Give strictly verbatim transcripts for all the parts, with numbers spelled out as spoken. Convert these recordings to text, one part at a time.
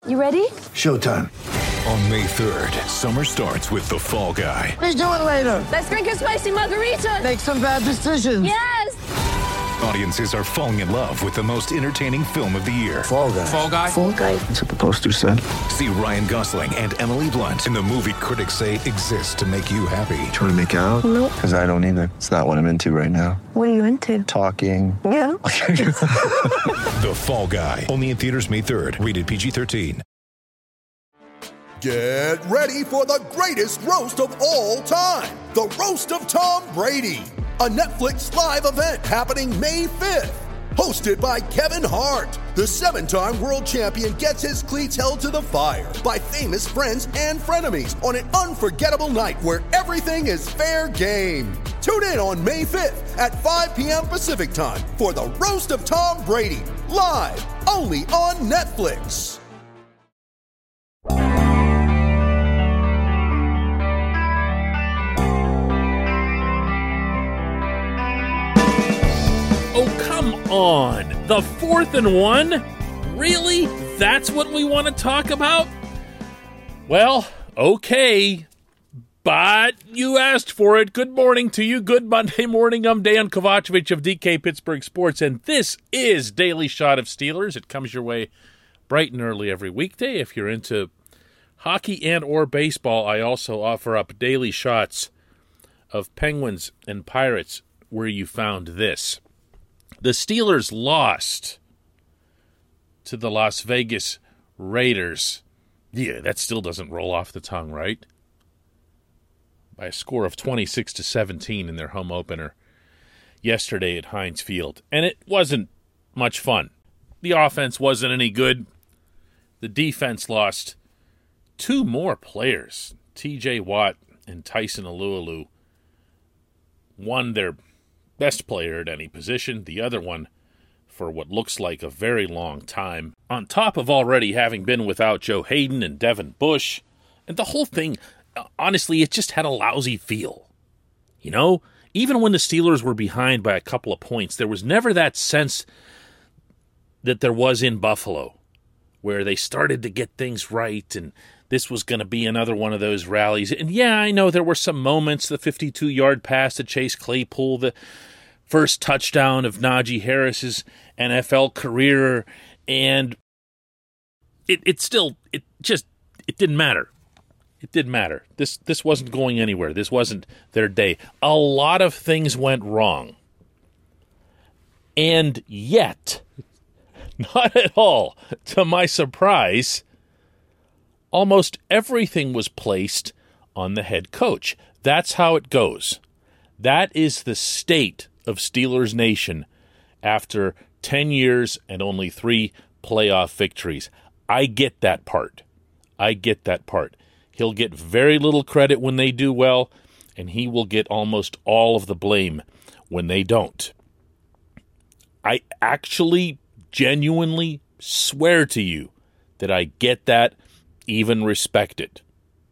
You ready? Showtime. On May third, summer starts with The Fall Guy. Let's do it later. Let's drink a spicy margarita. Make some bad decisions. Yes! Audiences are falling in love with the most entertaining film of the year. Fall Guy. Fall Guy? Fall Guy. That's what the poster said. See Ryan Gosling and Emily Blunt in the movie critics say exists to make you happy. Trying to make it out? Nope. Because I don't either. It's not what I'm into right now. What are you into? Talking. Yeah. The Fall Guy. Only in theaters May third. Rated P G thirteen. Get ready for the greatest roast of all time. The Roast of Tom Brady. A Netflix live event happening May fifth. Hosted by Kevin Hart. The seven-time world champion gets his cleats held to the fire by famous friends and frenemies on an unforgettable night where everything is fair game. Tune in on May fifth at five p.m. Pacific time for the Roast of Tom Brady. Live only on Netflix. Oh, come on. The fourth and one? Really? That's what we want to talk about? Well, okay. But you asked for it. Good morning to you. Good Monday morning. I'm Dan Kovacevic of D K Pittsburgh Sports, and this is Daily Shot of Steelers. It comes your way bright and early every weekday. If you're into hockey and or baseball, I also offer up daily shots of Penguins and Pirates where you found this. The Steelers lost to the Las Vegas Raiders. Yeah, that still doesn't roll off the tongue, right? By a score of twenty-six to seventeen in their home opener yesterday at Heinz Field. And it wasn't much fun. The offense wasn't any good. The defense lost two more players, T J Watt and Tyson Alualu. One, their best player at any position, the other one for what looks like a very long time, on top of already having been without Joe Hayden and Devin Bush. And the whole thing, honestly, it just had a lousy feel. You know, even when the Steelers were behind by a couple of points, there was never that sense that there was in Buffalo, where they started to get things right and this was going to be another one of those rallies. And yeah, I know there were some moments, the fifty-two-yard pass to Chase Claypool, the first touchdown of Najee Harris's N F L career, and it it still, it just, it didn't matter. It didn't matter. This this wasn't going anywhere. This wasn't their day. A lot of things went wrong. And yet, not at all to my surprise, almost everything was placed on the head coach. That's how it goes. That is the state of Steelers Nation after ten years and only three playoff victories. I get that part. I get that part. He'll get very little credit when they do well, and he will get almost all of the blame when they don't. I actually genuinely swear to you that I get that, even respect it.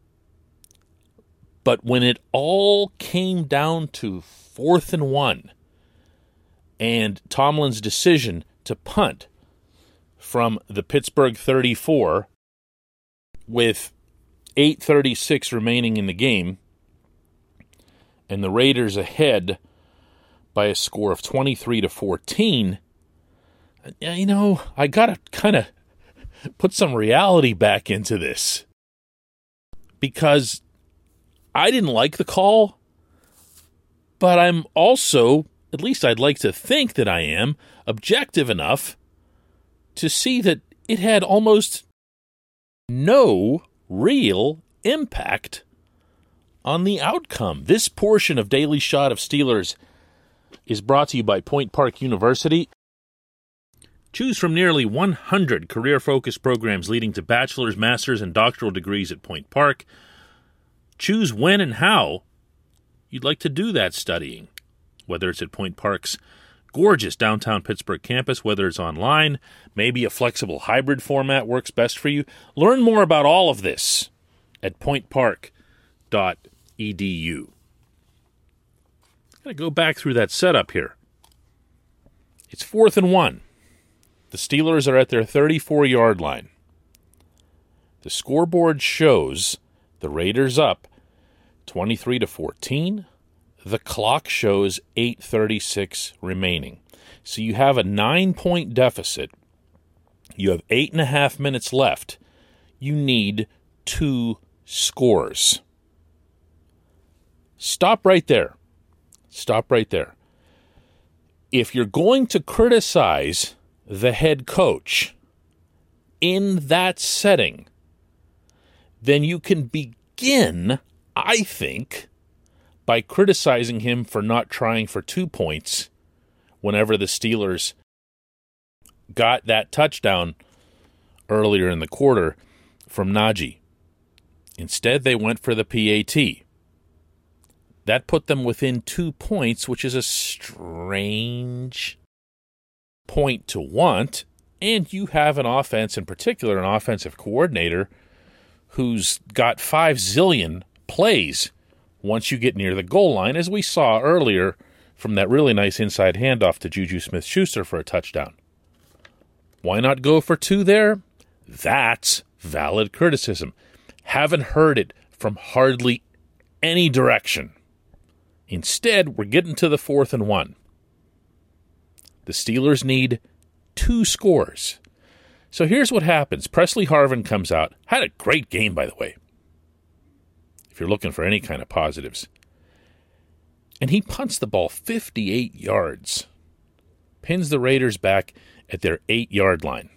But when it all came down to fourth and one, and Tomlin's decision to punt from the Pittsburgh thirty-four with eight thirty-six remaining in the game, and the Raiders ahead by a score of twenty-three to fourteen, you know, I got to kind of put some reality back into this. Because I didn't like the call, but I'm also, at least I'd like to think that I am, objective enough to see that it had almost no real impact on the outcome. This portion of Daily Shot of Steelers is brought to you by Point Park University. Choose from nearly one hundred career-focused programs leading to bachelor's, master's, and doctoral degrees at Point Park. Choose when and how you'd like to do that studying, whether it's at Point Park's gorgeous downtown Pittsburgh campus, whether it's online, maybe a flexible hybrid format works best for you. Learn more about all of this at point park dot e d u. I'm going to go back through that setup here. It's fourth and one. The Steelers are at their thirty-four-yard line. The scoreboard shows the Raiders up twenty-three to fourteen. The clock shows eight thirty-six remaining. So you have a nine-point deficit. You have eight and a half minutes left. You need two scores. Stop right there. Stop right there. If you're going to criticize the head coach in that setting, then you can begin, I think, by criticizing him for not trying for two points whenever the Steelers got that touchdown earlier in the quarter from Najee. Instead, they went for the P A T. That put them within two points, which is a strange point to want. And you have an offense, in particular, an offensive coordinator who's got five zillion plays once you get near the goal line, as we saw earlier from that really nice inside handoff to Juju Smith-Schuster for a touchdown. Why not go for two there? That's valid criticism. Haven't heard it from hardly any direction. Instead, we're getting to the fourth and one. The Steelers need two scores. So here's what happens. Presley Harvin comes out. Had a great game, by the way, if you're looking for any kind of positives. And he punts the ball fifty-eight yards. Pins the Raiders back at their eight-yard line.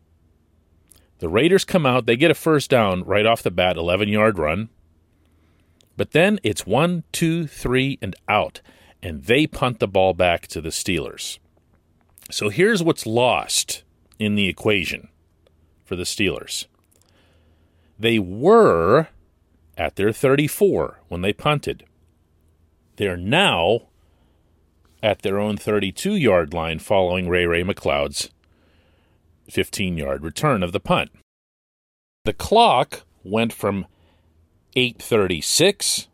The Raiders come out. They get a first down right off the bat, eleven-yard run. But then it's one, two, three, and out. And they punt the ball back to the Steelers. So here's what's lost in the equation for the Steelers. They were at their thirty-four when they punted. They're now at their own thirty-two-yard line following Ray Ray McLeod's fifteen-yard return of the punt. The clock went from eight thirty-six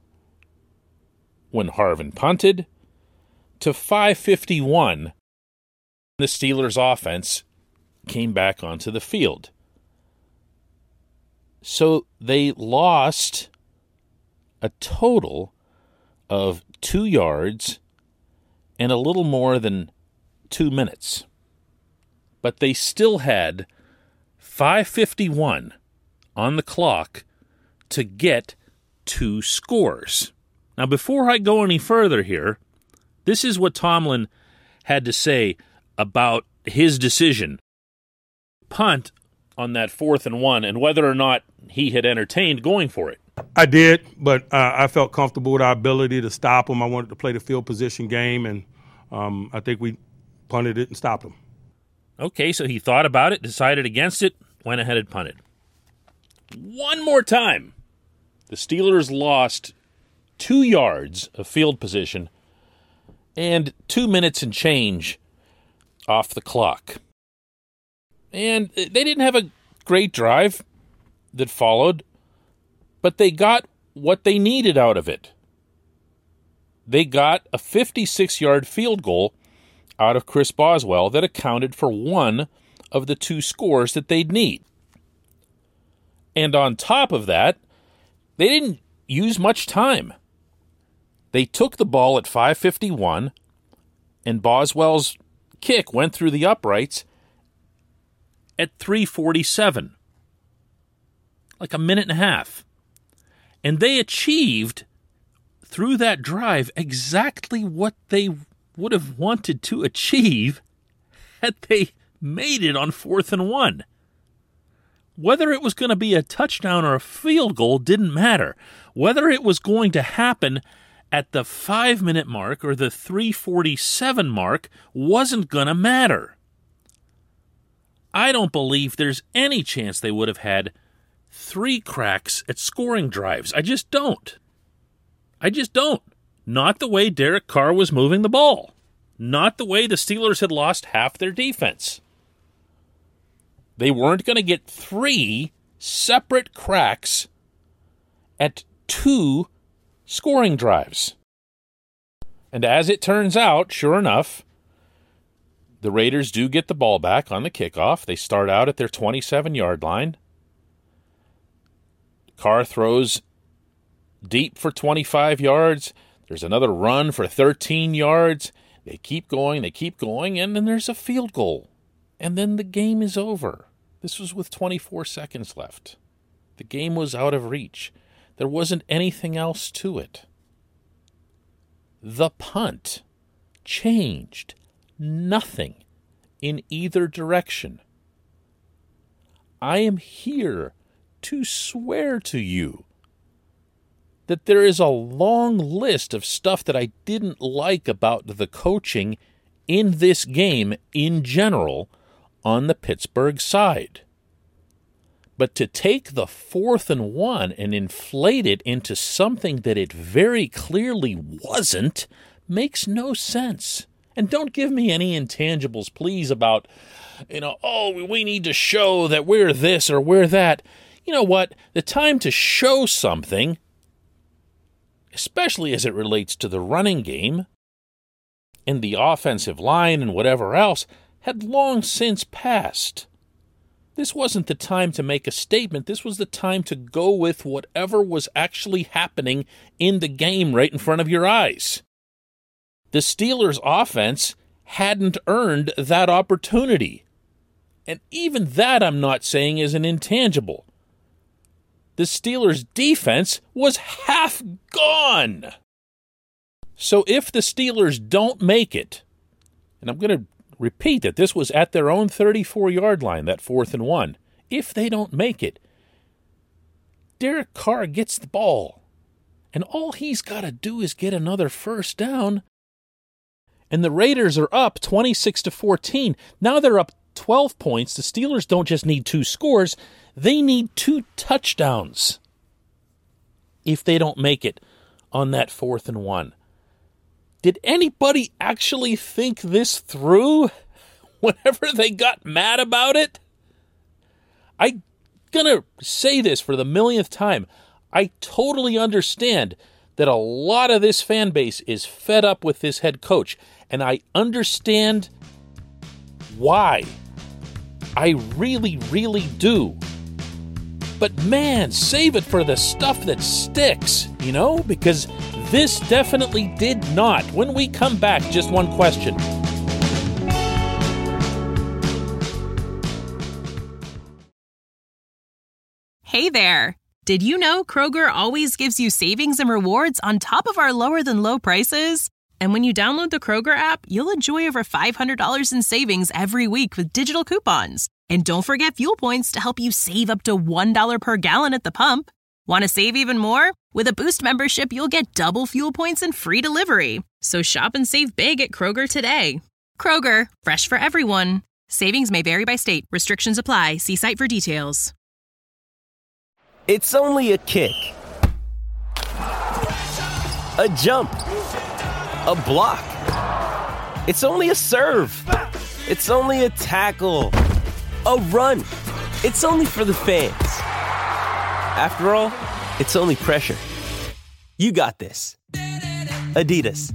when Harvin punted to five fifty-one. The Steelers' offense came back onto the field. So they lost a total of two yards and a little more than two minutes. But they still had five fifty-one on the clock to get two scores. Now, before I go any further here, this is what Tomlin had to say about his decision. Punt on that fourth and one, and whether or not he had entertained going for it. I did, but uh, I felt comfortable with our ability to stop him. I wanted to play the field position game, and um, I think we punted it and stopped him. Okay, so he thought about it, decided against it, went ahead and punted. One more time. The Steelers lost two yards of field position and two minutes and change off the clock. And they didn't have a great drive that followed, but they got what they needed out of it. They got a fifty-six-yard field goal out of Chris Boswell that accounted for one of the two scores that they'd need. And on top of that, they didn't use much time. They took the ball at five fifty-one, and Boswell's kick went through the uprights at three forty-seven. Like a minute and a half. And they achieved, through that drive, exactly what they would have wanted to achieve had they made it on fourth and one. Whether it was going to be a touchdown or a field goal didn't matter. Whether it was going to happen at the five-minute mark or the three forty-seven mark wasn't going to matter. I don't believe there's any chance they would have had three cracks at scoring drives. I just don't. I just don't. Not the way Derek Carr was moving the ball. Not the way the Steelers had lost half their defense. They weren't going to get three separate cracks at two scoring drives. And as it turns out, sure enough, the Raiders do get the ball back on the kickoff. They start out at their twenty-seven-yard line. Carr throws deep for twenty-five yards. There's another run for thirteen yards. They keep going, they keep going, and then there's a field goal. And then the game is over. This was with twenty-four seconds left. The game was out of reach. There wasn't anything else to it. The punt changed nothing in either direction. I am here to swear to you that there is a long list of stuff that I didn't like about the coaching in this game in general on the Pittsburgh side. But to take the fourth and one and inflate it into something that it very clearly wasn't makes no sense. And don't give me any intangibles, please, about, you know, oh, we need to show that we're this or we're that. You know what? The time to show something, especially as it relates to the running game and the offensive line and whatever else, had long since passed. This wasn't the time to make a statement. This was the time to go with whatever was actually happening in the game right in front of your eyes. The Steelers' offense hadn't earned that opportunity. And even that I'm not saying is an intangible. The Steelers' defense was half gone. So if the Steelers don't make it, and I'm going to repeat that this was at their own thirty-four-yard line, that fourth and one. If they don't make it, Derek Carr gets the ball, and all he's got to do is get another first down, and the Raiders are up twenty-six to fourteen. Now they're up twelve points. The Steelers don't just need two scores, they need two touchdowns if they don't make it on that fourth and one. Did anybody actually think this through whenever they got mad about it? I'm going to say this for the millionth time. I totally understand that a lot of this fan base is fed up with this head coach, and I understand why. I really, really do. But man, save it for the stuff that sticks, you know, because this definitely did not. When we come back, just one question. Hey there. Did you know Kroger always gives you savings and rewards on top of our lower than low prices? And when you download the Kroger app, you'll enjoy over five hundred dollars in savings every week with digital coupons. And don't forget fuel points to help you save up to one dollar per gallon at the pump. Want to save even more? With a Boost membership, you'll get double fuel points and free delivery. So shop and save big at Kroger today. Kroger, fresh for everyone. Savings may vary by state. Restrictions apply. See site for details. It's only a kick, a jump, a block. It's only a serve. It's only a tackle, a run. It's only for the fans. After all, it's only pressure. You got this. Adidas.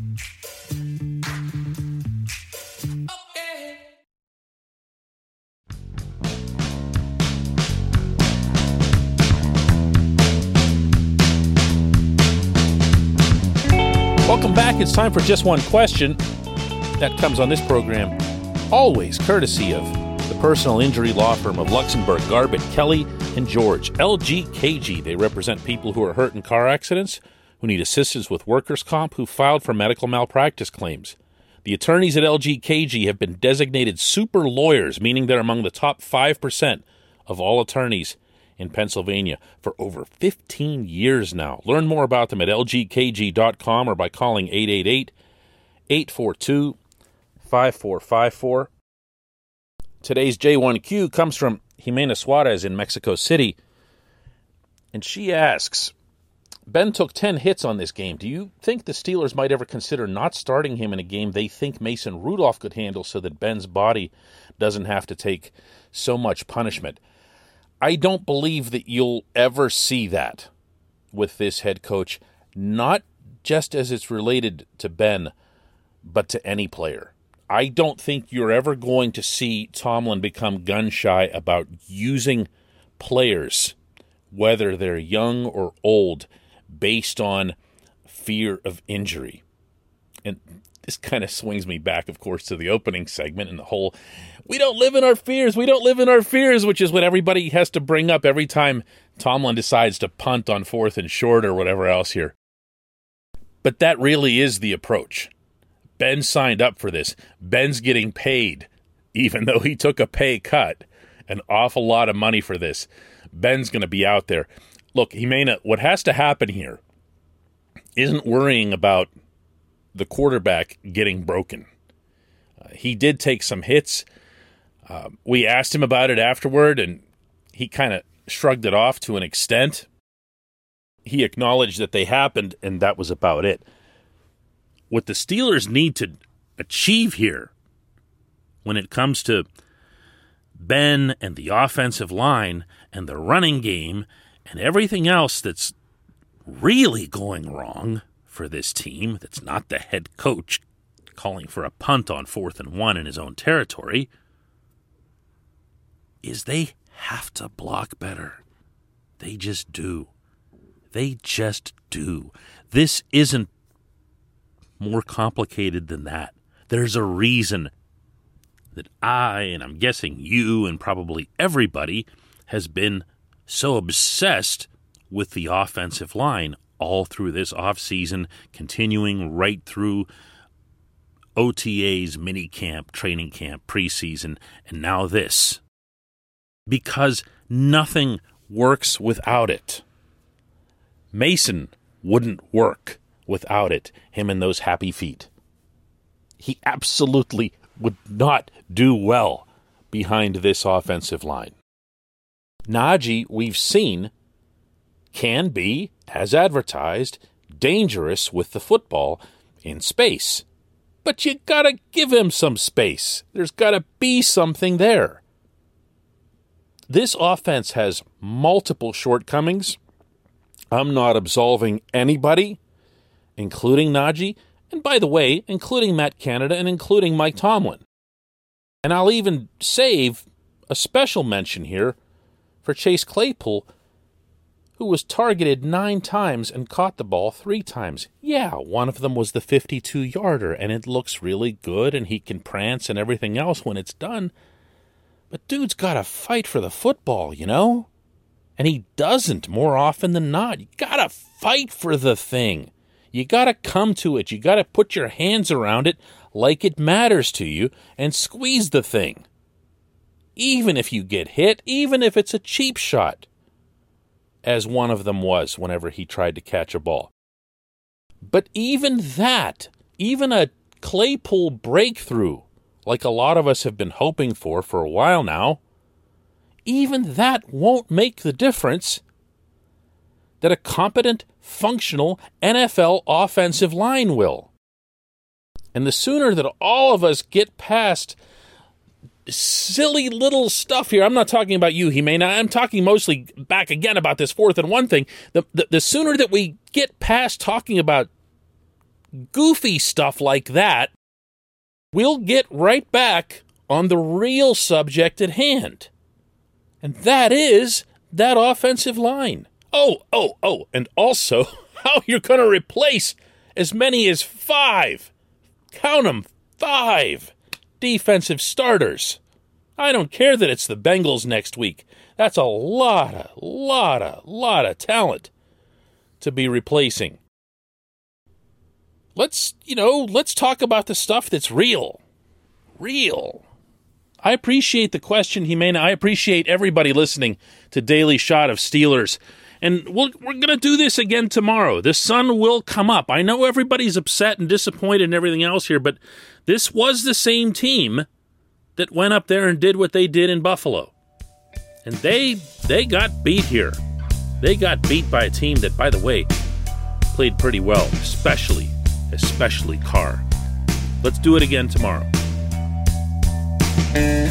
Welcome back. It's time for Just One Question. That comes on this program, always courtesy of the personal injury law firm of Luxembourg, Garbett, Kelly, and George. L G K G. They represent people who are hurt in car accidents, who need assistance with workers' comp, who filed for medical malpractice claims. The attorneys at L G K G have been designated super lawyers, meaning they're among the top five percent of all attorneys in Pennsylvania for over fifteen years now. Learn more about them at L G K G dot com or by calling eight eight eight, eight four two, five four five four. Today's J one Q comes from Jimena Suarez in Mexico City, and she asks, Ben took ten hits on this game. Do you think the Steelers might ever consider not starting him in a game they think Mason Rudolph could handle so that Ben's body doesn't have to take so much punishment? I don't believe that you'll ever see that with this head coach, not just as it's related to Ben, but to any player. I don't think you're ever going to see Tomlin become gun-shy about using players whether they're young or old, based on fear of injury. And this kind of swings me back, of course, to the opening segment and the whole, we don't live in our fears, we don't live in our fears, which is what everybody has to bring up every time Tomlin decides to punt on fourth and short or whatever else here. But that really is the approach. Ben signed up for this. Ben's getting paid, even though he took a pay cut, an awful lot of money for this. Ben's going to be out there. Look, Jimena, what has to happen here isn't worrying about the quarterback getting broken. Uh, he did take some hits. Uh, we asked him about it afterward, and he kind of shrugged it off to an extent. He acknowledged that they happened, and that was about it. What the Steelers need to achieve here when it comes to Ben and the offensive line and the running game and everything else that's really going wrong for this team, that's not the head coach calling for a punt on fourth and one in his own territory, is they have to block better. They just do. They just do. This isn't more complicated than that. There's a reason that I, and I'm guessing you and probably everybody, has been so obsessed with the offensive line all through this offseason, continuing right through O T As, minicamp, training camp, preseason, and now this. Because nothing works without it. Mason wouldn't work without it, him and those happy feet. He absolutely would not do well behind this offensive line. Najee, we've seen, can be, as advertised, dangerous with the football in space. But you gotta give him some space. There's gotta be something there. This offense has multiple shortcomings. I'm not absolving anybody, including Najee, and by the way, including Matt Canada and including Mike Tomlin. And I'll even save a special mention here for Chase Claypool, who was targeted nine times and caught the ball three times. Yeah, one of them was the fifty-two-yarder, and it looks really good, and he can prance and everything else when it's done. But dude's got to fight for the football, you know? And he doesn't more often than not. You got to fight for the thing. You got to come to it. You got to put your hands around it like it matters to you and squeeze the thing. Even if you get hit, even if it's a cheap shot, as one of them was whenever he tried to catch a ball. But even that, even a Claypool breakthrough, like a lot of us have been hoping for for a while now, even that won't make the difference that a competent, functional N F L offensive line will. And the sooner that all of us get past silly little stuff here, I'm not talking about you, Jimena, I'm talking mostly back again about this fourth and one thing, the, the, the sooner that we get past talking about goofy stuff like that, we'll get right back on the real subject at hand. And that is that offensive line. Oh, oh, oh, and also how you're going to replace as many as five, count them, five defensive starters. I don't care that it's the Bengals next week. That's a lot of, lot of, lot of talent to be replacing. Let's, you know, let's talk about the stuff that's real. Real. I appreciate the question, Jimena. I appreciate everybody listening to Daily Shot of Steelers. And we'll, we're going to do this again tomorrow. The sun will come up. I know everybody's upset and disappointed and everything else here, but this was the same team that went up there and did what they did in Buffalo. And they they got beat here. They got beat by a team that, by the way, played pretty well, especially, especially Carr. Let's do it again tomorrow.